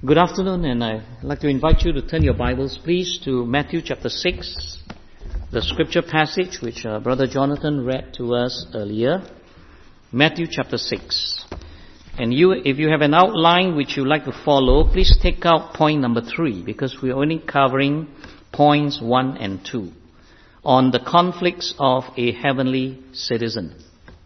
Good afternoon, and I'd like to invite you to turn your Bibles, please, to Matthew chapter 6, the scripture passage which Brother Jonathan read to us earlier. Matthew chapter 6. And if you have an outline which you'd like to follow, please take out point number 3, because we're only covering points 1 and 2 on the conflicts of a heavenly citizen.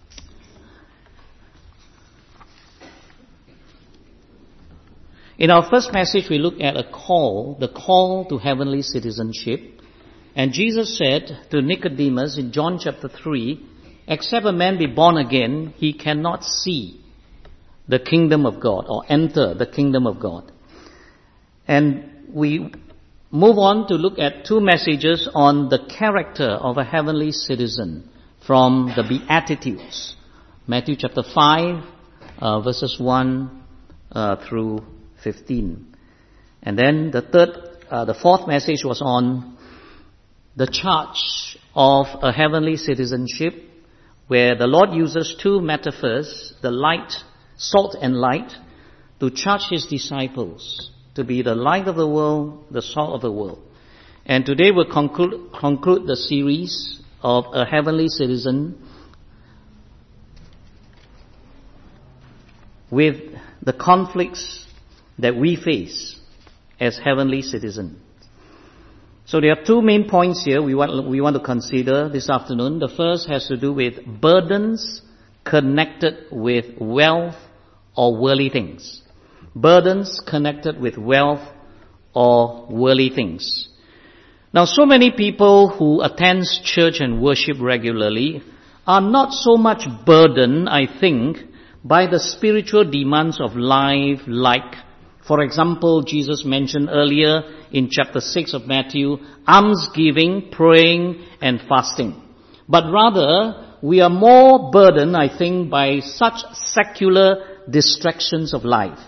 In our first passage, we look at the call to heavenly citizenship. And Jesus said to Nicodemus in John chapter 3, except a man be born again, he cannot see the kingdom of God or enter the kingdom of God. And we move on to look at 2 messages on the character of a heavenly citizen from the Beatitudes. Matthew chapter 5, verses 1 through 15. And then the fourth message was on the charge of a heavenly citizenship, where the Lord uses 2 metaphors, the light, salt and light, to charge His disciples to be the light of the world, the salt of the world. And today we'll conclude the series of a heavenly citizen with the conflicts that we face as heavenly citizens. So there are 2 main points here we want to consider this afternoon. The first has to do with burdens connected with wealth or worldly things. Burdens connected with wealth or worldly things. Now, so many people who attend church and worship regularly are not so much burdened, I think, by the spiritual demands of life, like, for example, Jesus mentioned earlier in chapter 6 of Matthew, almsgiving, praying, and fasting. But rather, we are more burdened, I think, by such secular distractions of life.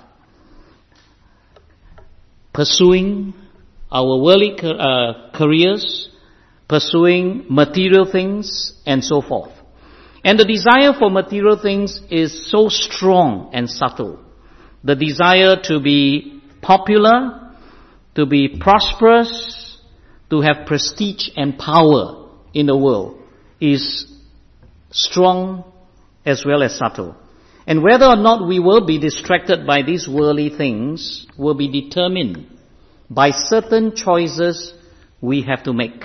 Pursuing our worldly careers, pursuing material things, and so forth. And the desire for material things is so strong and subtle. The desire to be popular, to be prosperous, to have prestige and power in the world is strong as well as subtle. And whether or not we will be distracted by these worldly things will be determined by certain choices we have to make.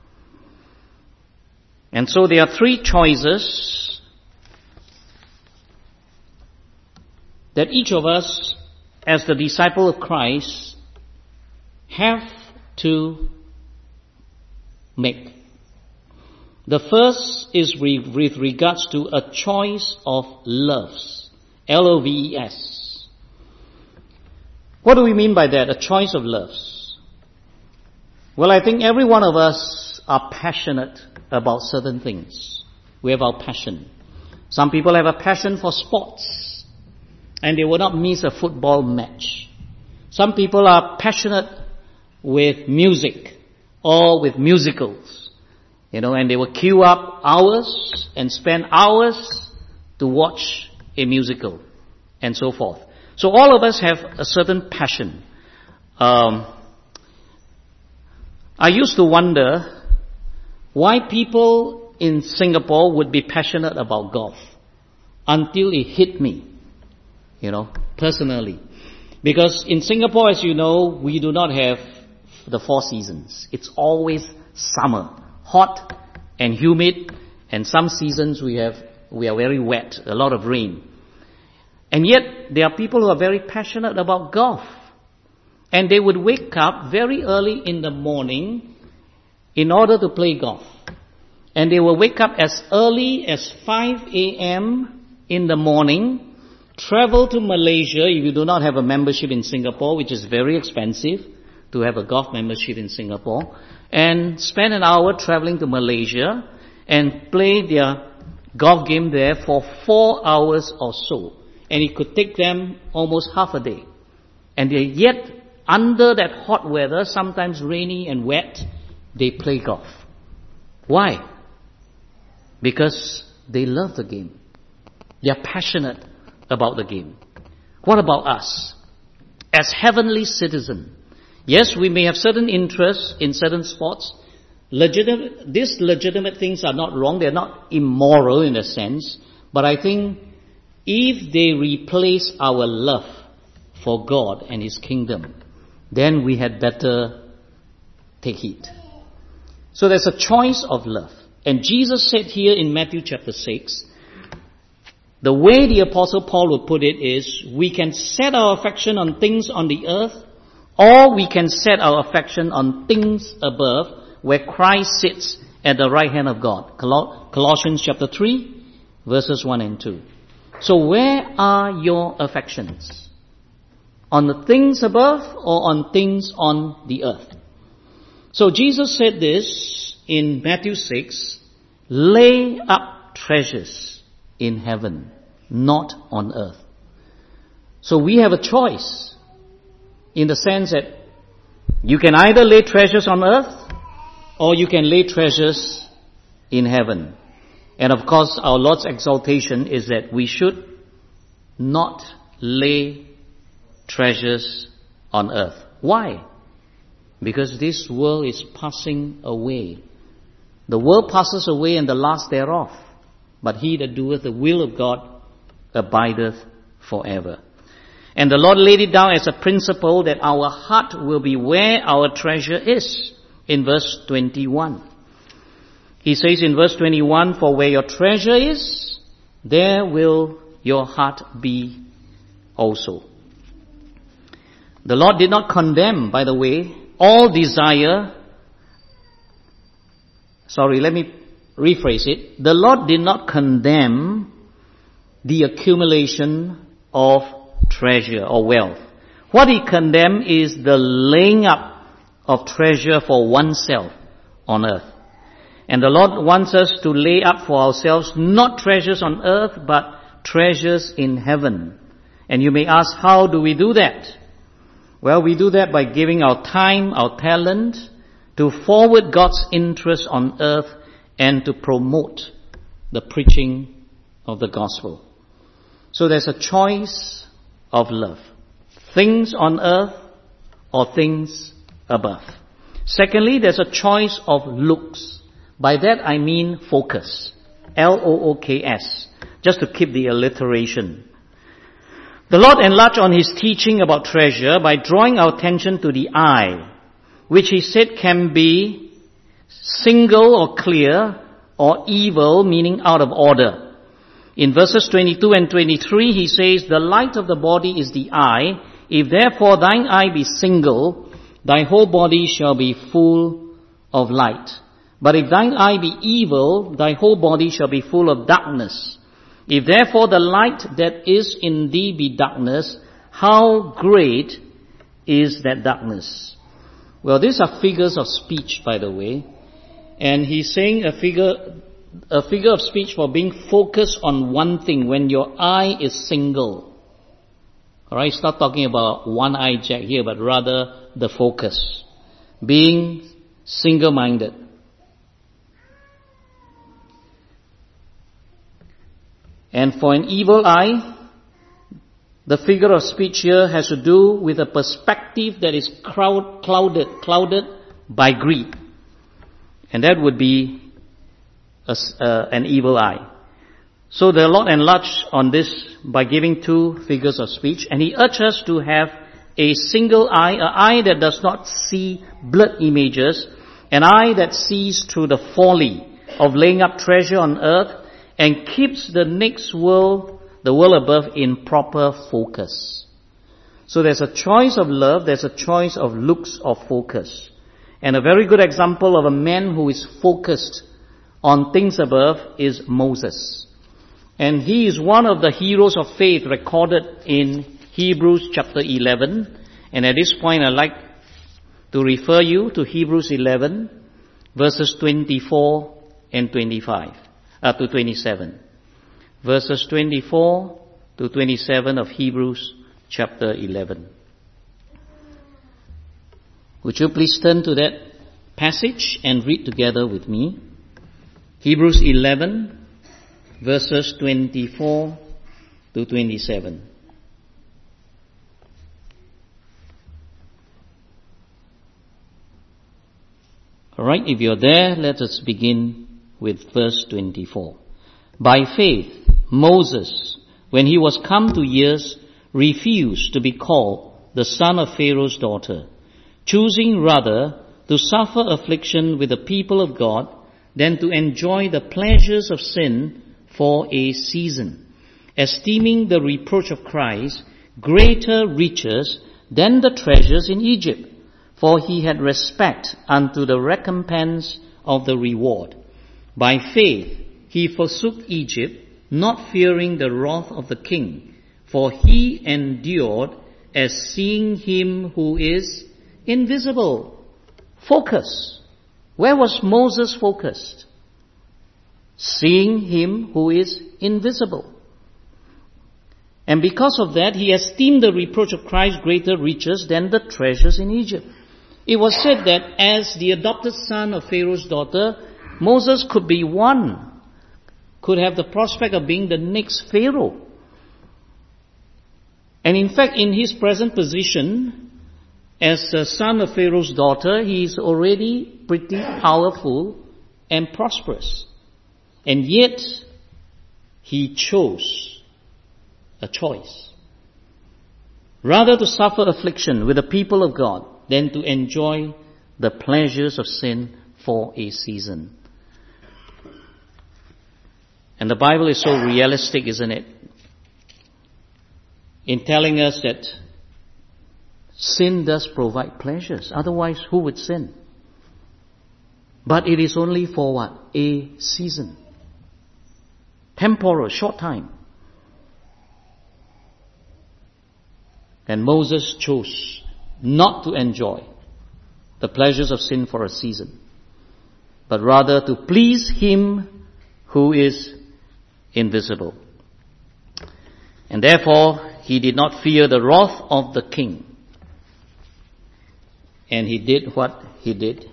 And so there are 3 choices that each of us, as the disciple of Christ, have to make. The first is with regards to a choice of loves. Loves. What do we mean by that? A choice of loves. Well, I think every one of us are passionate about certain things. We have our passion. Some people have a passion for sports, and they will not miss a football match. Some people are passionate with music or with musicals, and they will queue up hours and spend hours to watch a musical and so forth. So all of us have a certain passion. I used to wonder why people in Singapore would be passionate about golf until it hit me. Personally. Because in Singapore, as you know, we do not have the 4 seasons. It's always summer, hot and humid, and some seasons we are very wet, a lot of rain. And yet, there are people who are very passionate about golf. And they would wake up very early in the morning in order to play golf. And they will wake up as early as 5 a.m. in the morning, travel to Malaysia if you do not have a membership in Singapore, which is very expensive to have a golf membership in Singapore, and spend an hour traveling to Malaysia and play their golf game there for 4 hours or so. And it could take them almost half a day. And yet, under that hot weather, sometimes rainy and wet, they play golf. Why? Because they love the game. They are passionate about the game. What about us? as heavenly citizen. Yes, we may have certain interests in certain sports. These legitimate things are not wrong. They're not immoral in a sense. But I think if they replace our love for God and His kingdom, then we had better take heed. So there's a choice of love. And Jesus said here in Matthew chapter 6, the way the Apostle Paul would put it is, we can set our affection on things on the earth, or we can set our affection on things above, where Christ sits at the right hand of God. Colossians chapter 3, verses 1 and 2. So where are your affections? On the things above or on things on the earth? So Jesus said this in Matthew 6, lay up treasures in heaven, not on earth. So we have a choice in the sense that you can either lay treasures on earth or you can lay treasures in heaven. And of course, our Lord's exaltation is that we should not lay treasures on earth. Why? Because this world is passing away. The world passes away and the last thereof. But he that doeth the will of God abideth forever. And the Lord laid it down as a principle that our heart will be where our treasure is. In verse 21. He says in verse 21, for where your treasure is, there will your heart be also. The Lord did not condemn, by the way, all desire. Let me rephrase it. The Lord did not condemn the accumulation of treasure or wealth. What He condemned is the laying up of treasure for oneself on earth. And the Lord wants us to lay up for ourselves not treasures on earth, but treasures in heaven. And you may ask, how do we do that? Well, we do that by giving our time, our talent, to forward God's interest on earth and to promote the preaching of the gospel. So there's a choice of love. Things on earth or things above. Secondly, there's a choice of looks. By that I mean focus. L-O-O-K-S. Just to keep the alliteration. The Lord enlarged on His teaching about treasure by drawing our attention to the eye, which He said can be single or clear, or evil, meaning out of order. In verses 22 and 23, He says, the light of the body is the eye. If therefore thine eye be single, thy whole body shall be full of light. But if thine eye be evil, thy whole body shall be full of darkness. If therefore the light that is in thee be darkness, how great is that darkness? Well, these are figures of speech, by the way. And he's saying a figure of speech for being focused on one thing when your eye is single. Alright, it's not talking about one eye jack here, but rather the focus. Being single-minded. And for an evil eye, the figure of speech here has to do with a perspective that is clouded by greed. And that would be an evil eye. So the Lord enlarged on this by giving two figures of speech. And He urged us to have a single eye, an eye that does not see blood images, an eye that sees through the folly of laying up treasure on earth and keeps the next world, the world above, in proper focus. So there's a choice of love, there's a choice of looks of focus. And a very good example of a man who is focused on things above is Moses. And he is one of the heroes of faith recorded in Hebrews chapter 11. And at this point I'd like to refer you to Hebrews 11, verses 24 and 25. To 27. Verses 24 to 27 of Hebrews chapter 11. Would you please turn to that passage and read together with me? Hebrews 11, verses 24 to 27. Alright, if you're there, let us begin with verse 24. By faith, Moses, when he was come to years, refused to be called the son of Pharaoh's daughter, choosing rather to suffer affliction with the people of God than to enjoy the pleasures of sin for a season, esteeming the reproach of Christ greater riches than the treasures in Egypt, for he had respect unto the recompense of the reward. By faith he forsook Egypt, not fearing the wrath of the king, for he endured as seeing him who is invisible. Focus. Where was Moses focused? Seeing him who is invisible. And because of that, he esteemed the reproach of Christ greater riches than the treasures in Egypt. It was said that as the adopted son of Pharaoh's daughter, Moses could be one, could have the prospect of being the next Pharaoh. And in fact, in his present position, as a son of Pharaoh's daughter, he is already pretty powerful and prosperous. And yet, he chose a choice. Rather to suffer affliction with the people of God than to enjoy the pleasures of sin for a season. And the Bible is so realistic, isn't it? In telling us that sin does provide pleasures. Otherwise, who would sin? But it is only for what? A season. Temporal, short time. And Moses chose not to enjoy the pleasures of sin for a season, but rather to please him who is invisible. And therefore, he did not fear the wrath of the king. And he did what he did,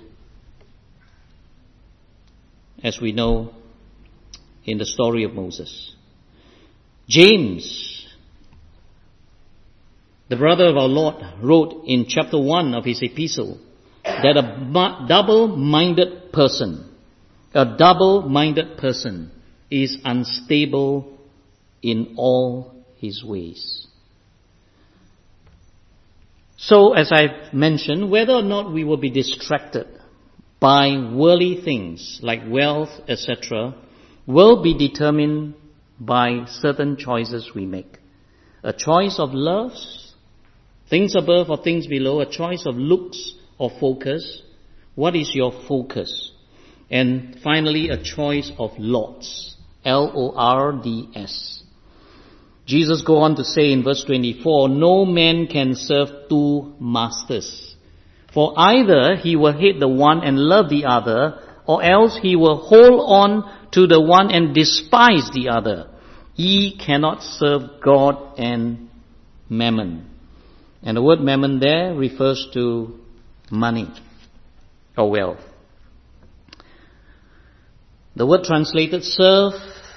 as we know in the story of Moses. James, the brother of our Lord, wrote in chapter 1 of his epistle that a double-minded person is unstable in all his ways. So, as I've mentioned, whether or not we will be distracted by worldly things like wealth, etc., will be determined by certain choices we make. A choice of loves, things above or things below, a choice of looks or focus. What is your focus? And finally, a choice of lords, Lords. Jesus goes on to say in verse 24, no man can serve two masters. For either he will hate the one and love the other, or else he will hold on to the one and despise the other. Ye cannot serve God and mammon. And the word mammon there refers to money or wealth. The word translated serve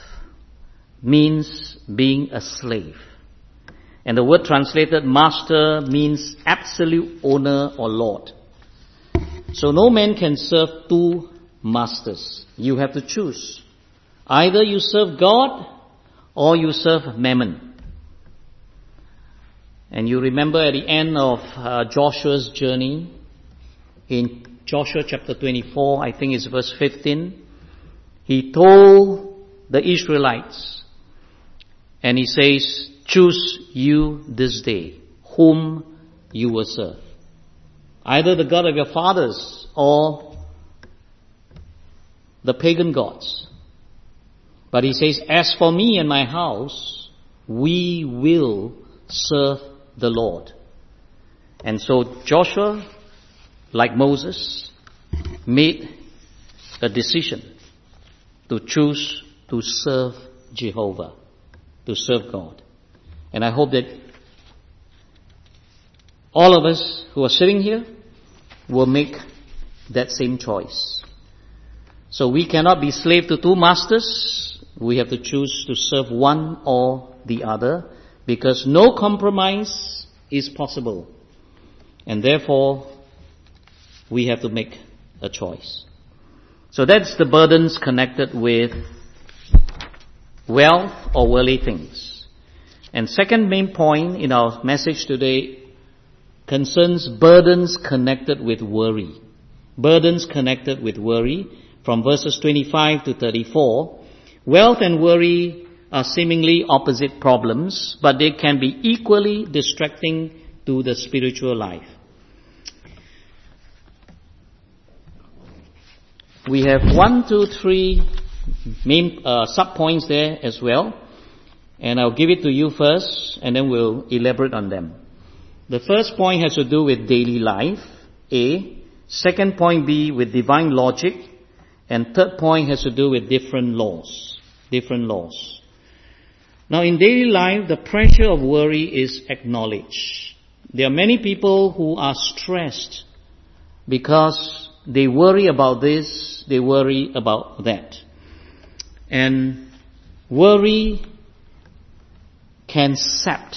means being a slave. And the word translated master means absolute owner or lord. So no man can serve two masters. You have to choose. Either you serve God or you serve mammon. And you remember at the end of Joshua's journey, in Joshua chapter 24, I think it's verse 15, he told the Israelites, and he says, choose you this day whom you will serve. Either the God of your fathers or the pagan gods. But he says, as for me and my house, we will serve the Lord. And so Joshua, like Moses, made a decision to choose to serve Jehovah, to serve God. And I hope that all of us who are sitting here will make that same choice. So we cannot be slave to two masters. We have to choose to serve one or the other, because no compromise is possible. And therefore, we have to make a choice. So that's the burdens connected with wealth or worldly things. And second main point in our message today concerns burdens connected with worry. Burdens connected with worry from verses 25 to 34. Wealth and worry are seemingly opposite problems, but they can be equally distracting to the spiritual life. We have 1, 2, 3 main sub-points there as well. And I'll give it to you first, and then we'll elaborate on them. The first point has to do with daily life, A. Second point, B, with divine logic. And third point has to do with different laws. Different laws. Now in daily life, the pressure of worry is acknowledged. There are many people who are stressed because they worry about this, they worry about that. And worry can sap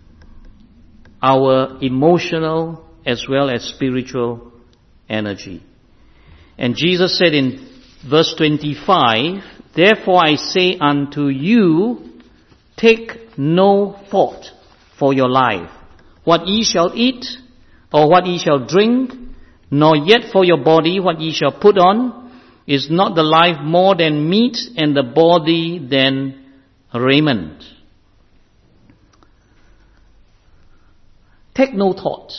our emotional as well as spiritual energy. And Jesus said in verse 25, "Therefore I say unto you, take no thought for your life, what ye shall eat, or what ye shall drink, nor yet for your body what ye shall put on. Is not the life more than meat, and the body than raiment?" Take no thought.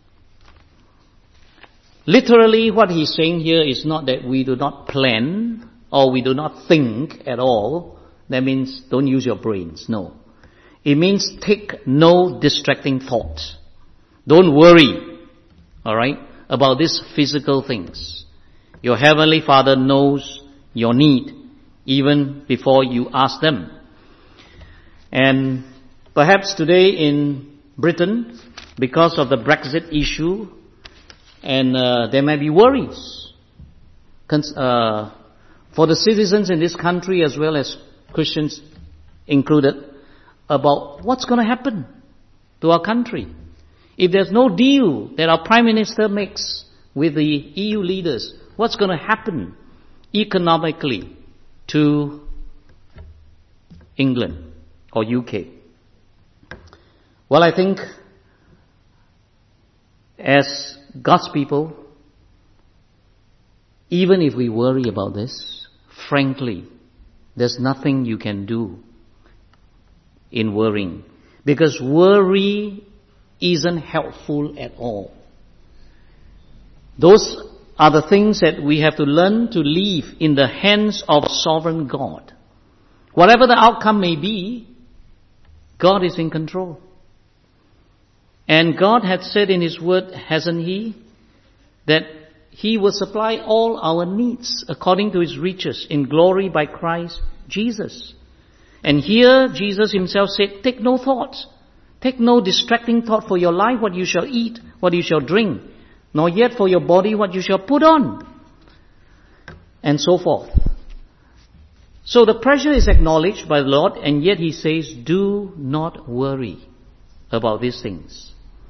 Literally, what he's saying here is not that we do not plan or we do not think at all. That means don't use your brains. No. It means take no distracting thought. Don't worry, alright, about these physical things. Your Heavenly Father knows your need even before you ask them. And perhaps today in Britain, because of the Brexit issue, and there may be worries for the citizens in this country as well as Christians included about what's going to happen to our country. If there's no deal that our Prime Minister makes with the EU leaders, what's going to happen economically to England or UK? Well, I think as God's people, even if we worry about this, frankly, there's nothing you can do in worrying. Because worry isn't helpful at all. Those are the things that we have to learn to leave in the hands of sovereign God. Whatever the outcome may be, God is in control. And God had said in His Word, hasn't He, that He will supply all our needs according to His riches in glory by Christ Jesus. And here Jesus Himself said, take no thought. Take no distracting thought for your life, what you shall eat, what you shall drink, nor yet for your body, what you shall put on, and so forth. So the pressure is acknowledged by the Lord, and yet He says, do not worry about these things.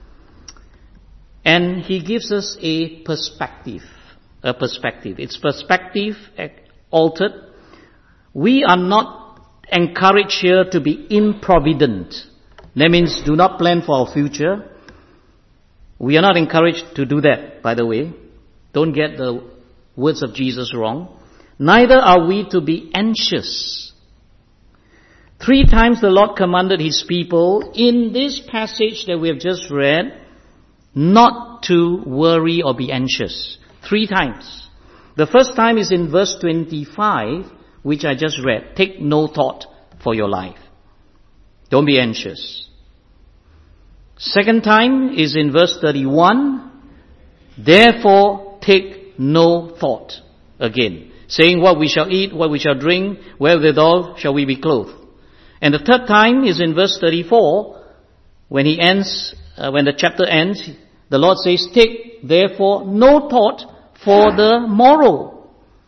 And He gives us a perspective. It's perspective altered. We are not encouraged here to be improvident. That means do not plan for our future. We are not encouraged to do that, by the way. Don't get the words of Jesus wrong. Neither are we to be anxious. 3 times the Lord commanded His people in this passage that we have just read not to worry or be anxious. 3 times. The first time is in verse 25, which I just read. Take no thought for your life. Don't be anxious. Second time is in verse 31. Therefore, take no thought. Again, saying what we shall eat, what we shall drink, wherewithal shall we be clothed. And the third time is in verse 34, when the chapter ends, the Lord says, take therefore no thought for the morrow.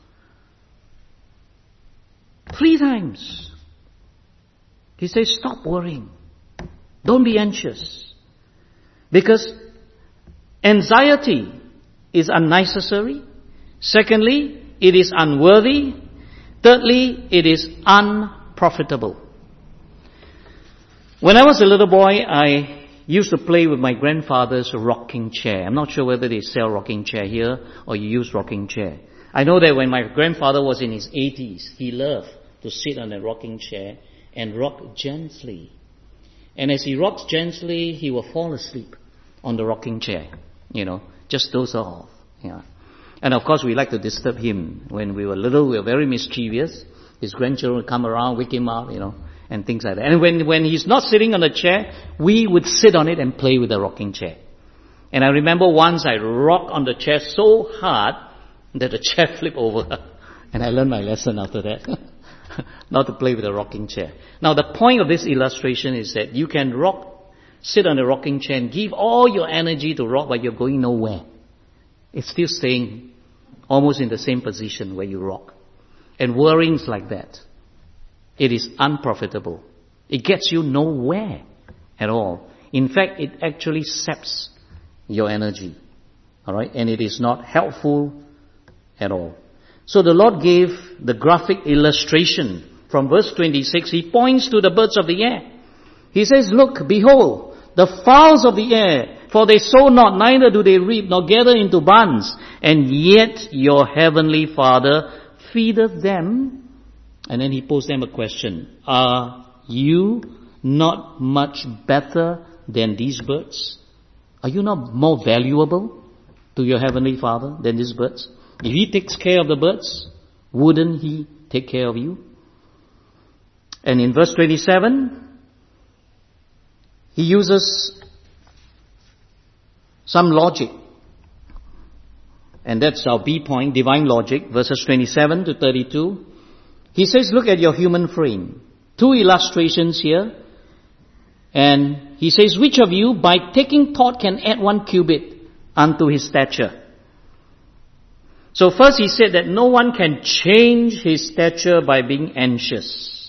3 times. He says, stop worrying. Don't be anxious. Because anxiety is unnecessary. Secondly, it is unworthy. Thirdly, it is unprofitable. When I was a little boy, I used to play with my grandfather's rocking chair. I'm not sure whether they sell rocking chair here or you use rocking chair. I know that when my grandfather was in his 80s, he loved to sit on a rocking chair and rock gently. And as he rocks gently, he will fall asleep on the rocking chair, just doze off. Yeah. And of course, we like to disturb him. When we were little, we were very mischievous. His grandchildren would come around, wake him up, and things like that. And when he's not sitting on the chair, we would sit on it and play with the rocking chair. And I remember once I rocked on the chair so hard that the chair flipped over. And I learned my lesson after that. Not to play with a rocking chair. Now the point of this illustration is that you can sit on a rocking chair and give all your energy to rock, but you're going nowhere. It's still staying almost in the same position where you rock. And worrying's like that. It is unprofitable. It gets you nowhere at all. In fact, it actually saps your energy. Alright? And it is not helpful at all. So the Lord gave the graphic illustration. From verse 26, He points to the birds of the air. He says, look, behold, the fowls of the air, for they sow not, neither do they reap, nor gather into barns, and yet your heavenly Father feedeth them. And then He posed them a question. Are you not much better than these birds? Are you not more valuable to your heavenly Father than these birds? If He takes care of the birds, wouldn't He take care of you? And in verse 27, He uses some logic. And that's our B point, divine logic, verses 27 to 32. He says, look at your human frame. Two illustrations here. And He says, which of you by taking thought can add 1 cubit unto his stature? So first He said that no one can change his stature by being anxious.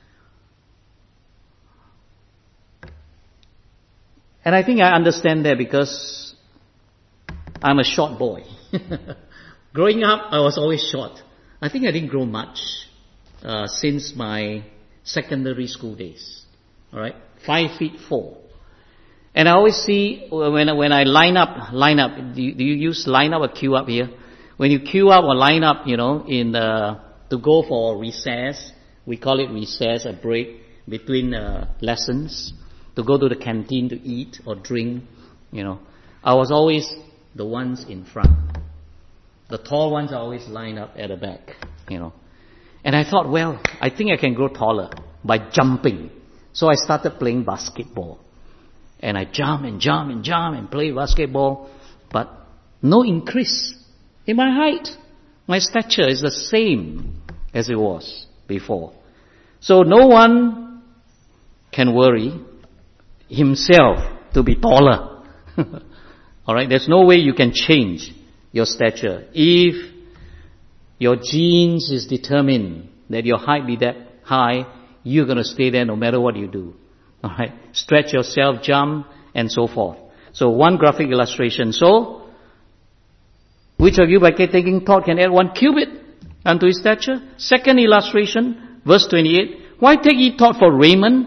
And I think I understand that because I'm a short boy. Growing up, I was always short. I think I didn't grow much since my secondary school days. Alright? 5'4". And I always see when I line up, do you use line up or queue up here? When you queue up or line up, to go for recess, we call it recess, a break between lessons, to go to the canteen to eat or drink, I was always the ones in front. The tall ones are always lined up at the back, And I thought, well, I think I can grow taller by jumping. So I started playing basketball. And I jump and play basketball, but no increase in my height. My stature is the same as it was before. So no one can worry himself to be taller. Alright, there's no way you can change your stature. If your genes is determined that your height be that high, you're going to stay there no matter what you do. Alright, stretch yourself, jump, and so forth. So one graphic illustration. So, which of you by taking thought can add 1 cubit unto his stature? Second illustration, verse 28. Why take ye thought for raiment?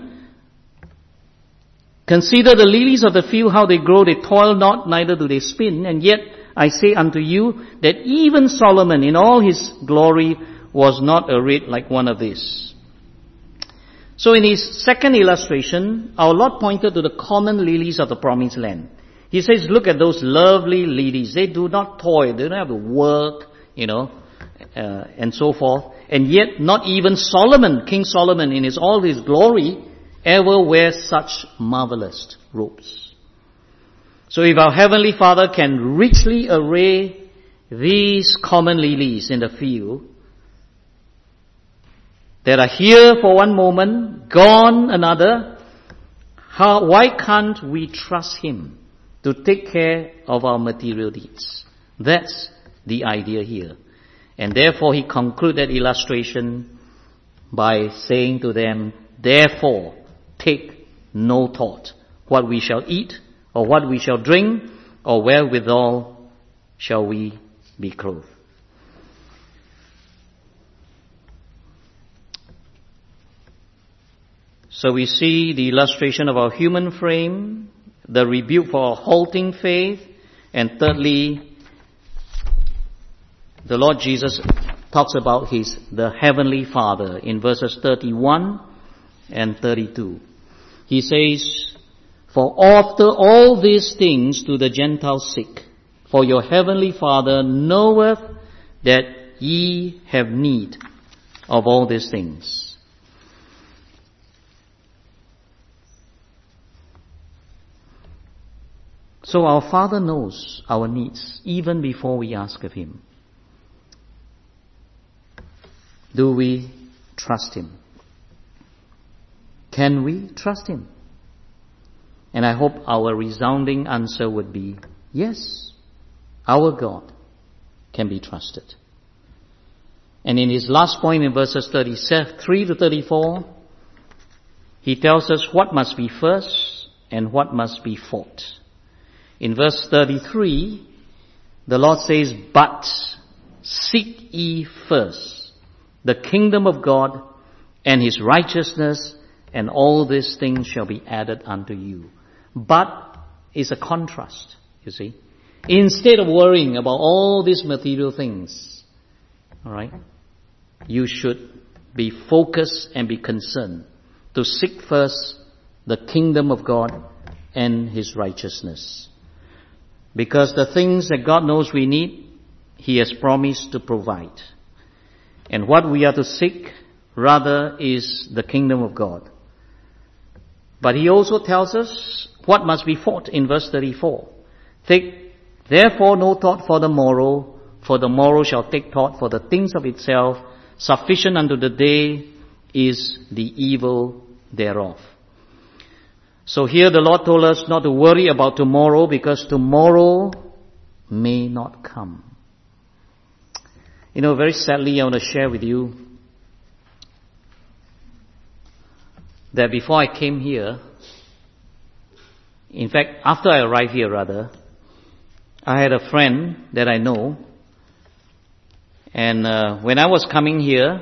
Consider the lilies of the field, how they grow, they toil not, neither do they spin. And yet I say unto you that even Solomon in all his glory was not arrayed like one of these. So in his second illustration, our Lord pointed to the common lilies of the promised land. He says, look at those lovely lilies. They do not toil. They don't have to work, and so forth. And yet not even Solomon, King Solomon in all his glory, ever wears such marvelous robes. So if our Heavenly Father can richly array these common lilies in the field, that are here for one moment, gone another, why can't we trust Him to take care of our material needs? That's the idea here. And therefore He concluded that illustration by saying to them, therefore take no thought what we shall eat, or what we shall drink, or wherewithal shall we be clothed. So we see the illustration of our human frame, the rebuke for our halting faith, and thirdly, the Lord Jesus talks about the Heavenly Father in verses 31 and 32. He says, "For after all these things do the Gentiles seek, for your Heavenly Father knoweth that ye have need of all these things." So our Father knows our needs even before we ask of Him. Do we trust Him? Can we trust Him? And I hope our resounding answer would be, yes, our God can be trusted. And in his last point in verses 33 to 34, he tells us what must be first and what must be fought. In verse 33, the Lord says, "But seek ye first the kingdom of God and His righteousness, and all these things shall be added unto you." But is a contrast, you see. Instead of worrying about all these material things, alright, you should be focused and be concerned to seek first the kingdom of God and His righteousness. Because the things that God knows we need, He has promised to provide. And what we are to seek, rather, is the kingdom of God. But He also tells us what must be fought in verse 34. "Take therefore no thought for the morrow shall take thought for the things of itself. Sufficient unto the day is the evil thereof." So here the Lord told us not to worry about tomorrow, because tomorrow may not come. You know, very sadly, I want to share with you that before I came here, in fact, after I arrived here rather, I had a friend that I know, and when I was coming here,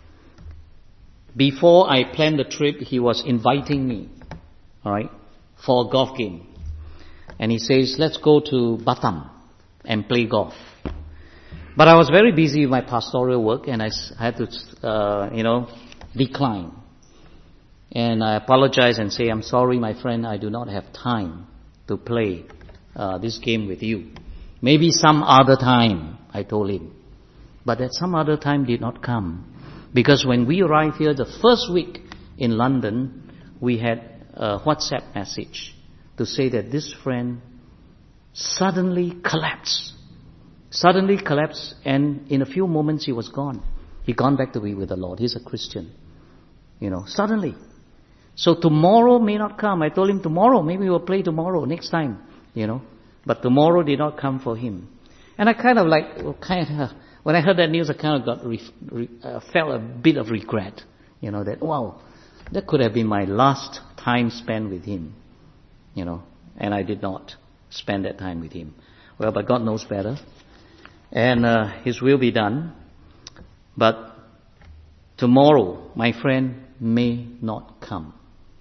before I planned the trip, he was inviting me, alright, for a golf game. And he says, "Let's go to Batam and play golf." But I was very busy with my pastoral work, and I had to, decline. And I apologize and say, "I'm sorry, my friend, I do not have time to play this game with you. Maybe some other time," I told him. But that some other time did not come. Because when we arrived here, the first week in London, we had a WhatsApp message to say that this friend suddenly collapsed, and in a few moments he was gone. He gone back to be with the Lord. He's a Christian, suddenly. So tomorrow may not come. I told him tomorrow, maybe we'll play tomorrow, next time, But tomorrow did not come for him. And I when I heard that news, I kind of felt a bit of regret, that, wow, that could have been my last time spent with him, and I did not spend that time with him. Well, but God knows better, and His will be done. But tomorrow, my friend, may not come.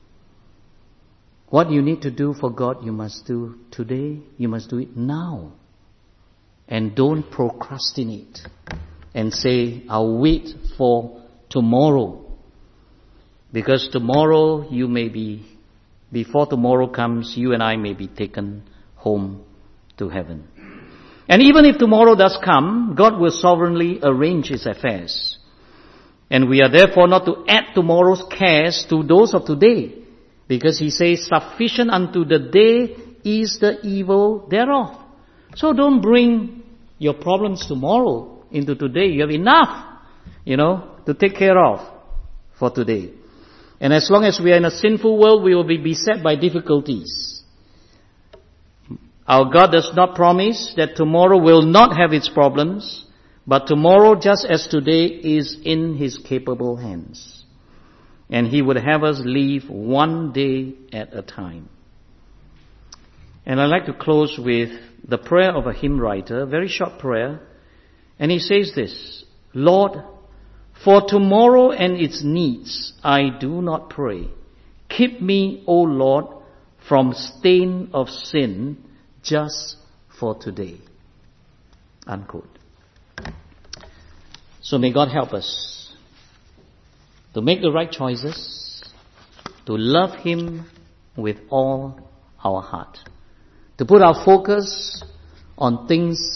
What you need to do for God, you must do today. You must do it now. And don't procrastinate and say, "I'll wait for tomorrow." Because tomorrow before tomorrow comes, you and I may be taken home to heaven. And even if tomorrow does come, God will sovereignly arrange His affairs. And we are therefore not to add tomorrow's cares to those of today. Because He says, "Sufficient unto the day is the evil thereof." So don't bring your problems tomorrow into today. You have enough, to take care of for today. And as long as we are in a sinful world, we will be beset by difficulties. Our God does not promise that tomorrow will not have its problems, but tomorrow, just as today, is in His capable hands. And He would have us live one day at a time. And I'd like to close with the prayer of a hymn writer, a very short prayer. And he says this: "Lord, for tomorrow and its needs I do not pray. Keep me, O Lord, from stain of sin just for today. Unquote. So may God help us to make the right choices, to love Him with all our heart, to put our focus on things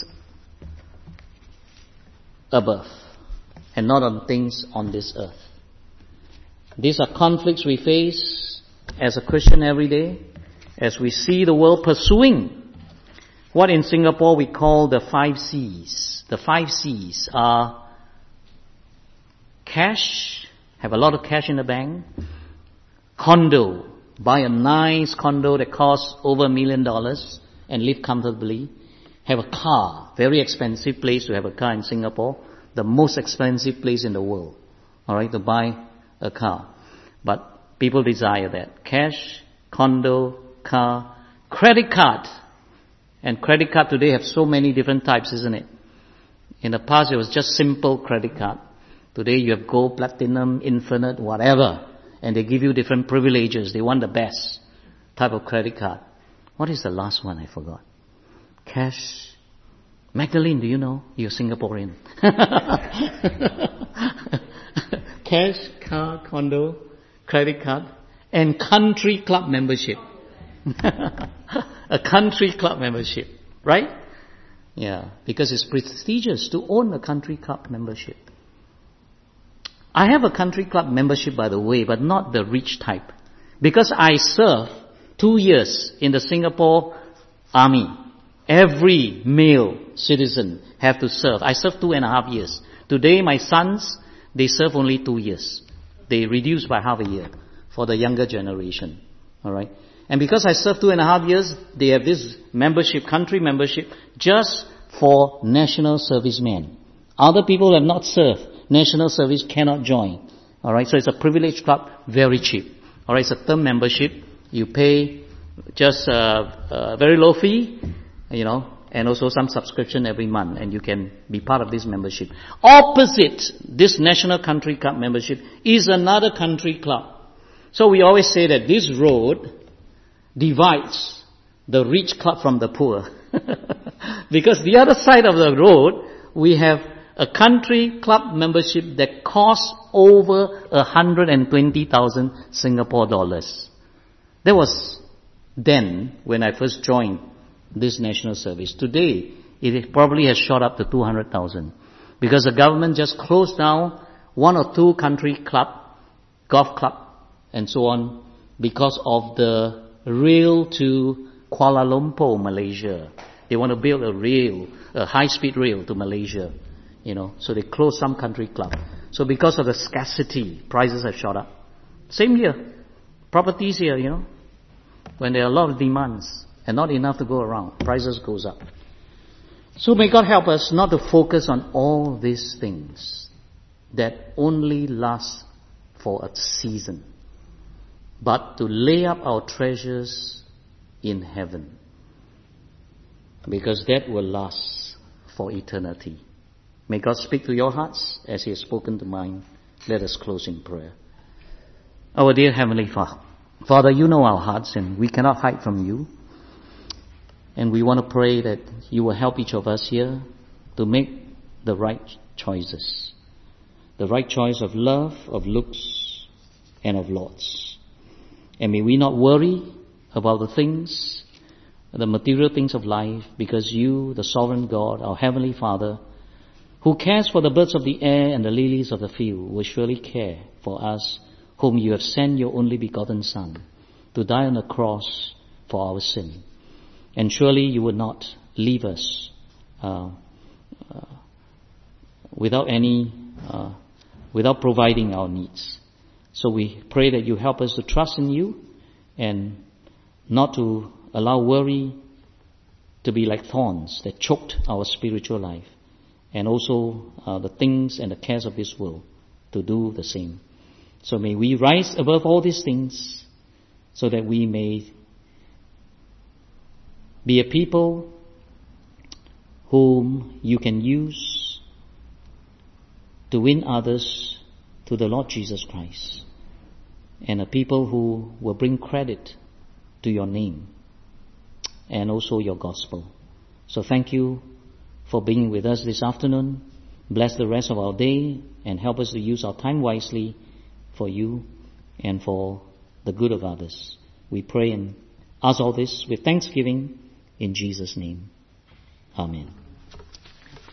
above and not on things on this earth. These are conflicts we face as a Christian every day, as we see the world pursuing what in Singapore we call the 5 C's. The 5 C's are cash, have a lot of cash in the bank; condo, buy a nice condo that costs over $1 million and live comfortably; have a car, very expensive place to have a car in Singapore, the most expensive place in the world, alright, to buy a car. But people desire that. Cash, condo, car, credit card. And credit card today have so many different types, isn't it? In the past it was just simple credit card. Today you have gold, platinum, infinite, whatever. And they give you different privileges. They want the best type of credit card. What is the last one? I forgot. Cash. Magdalene, do you know? You're Singaporean. Cash, car, condo, credit card, and country club membership. A country club membership, right? Yeah, because it's prestigious to own a country club membership. I have a country club membership, by the way, but not the rich type. Because I served 2 years in the Singapore Army. Every male citizen have to serve. I served 2.5 years. Today my sons, they serve only 2 years. They reduced by half a year for the younger generation. Alright? And because I served 2.5 years, they have this membership, country membership, just for national servicemen. Other people have not served. National service cannot join. Alright, so it's a privileged club, very cheap. Alright, it's a term membership. You pay just a very low fee, and also some subscription every month, and you can be part of this membership. Opposite this National Country Club membership is another country club. So we always say that this road divides the rich club from the poor. Because the other side of the road, we have a country club membership that costs over 120,000 Singapore dollars. That was then when I first joined this national service. Today, it probably has shot up to 200,000. Because the government just closed down 1 or 2 country club, golf club, and so on, because of the rail to Kuala Lumpur, Malaysia. They want to build a high-speed rail to Malaysia, so they closed some country club. So because of the scarcity, prices have shot up. Same here. Properties here, when there are a lot of demands and not enough to go around, prices goes up. So may God help us not to focus on all these things that only last for a season, but to lay up our treasures in heaven, because that will last for eternity. May God speak to your hearts as He has spoken to mine. Let us close in prayer. Our dear Heavenly Father, you know our hearts and we cannot hide from you. And we want to pray that you will help each of us here to make the right choices. The right choice of love, of looks, and of lots. And may we not worry about the things, the material things of life, because you, the sovereign God, our Heavenly Father, who cares for the birds of the air and the lilies of the field, will surely care for us, whom you have sent your only begotten Son to die on the cross for our sin. And surely you would not leave us without providing our needs. So we pray that you help us to trust in you and not to allow worry to be like thorns that choked our spiritual life, and also the things and the cares of this world to do the same. So may we rise above all these things so that we may be a people whom you can use to win others to the Lord Jesus Christ. and a people who will bring credit to your name and also your gospel. So thank you for being with us this afternoon. Bless the rest of our day and help us to use our time wisely for you and for the good of others. We pray and ask all this with thanksgiving in Jesus' name. Amen.